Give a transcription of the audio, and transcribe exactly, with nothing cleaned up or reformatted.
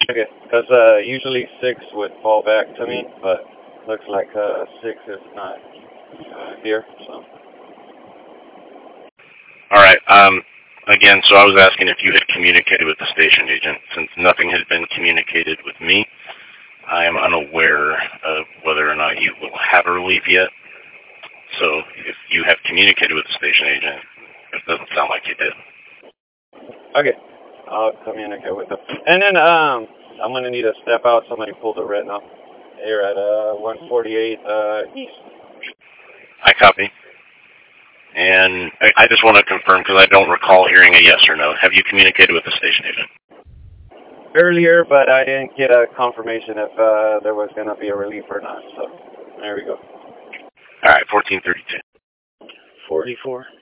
Okay, because uh, usually six would fall back to me, but looks like uh, six is not here, so. Alright, um, again, so I was asking if you had communicated with the station agent. Since nothing had been communicated with me, I am unaware of whether or not you will have a relief yet. So if you have communicated with the station agent, it doesn't sound like you did. Okay, I'll communicate with them. And then um, I'm going to need to step out. Somebody pulled a retinal here at uh, one forty-eight uh, East. I copy. And I, I just want to confirm, because I don't recall hearing a yes or no. Have you communicated with the station agent? Earlier, but I didn't get a confirmation if uh, there was going to be a relief or not. So there we go. All right, fourteen thirty-two. forty-four.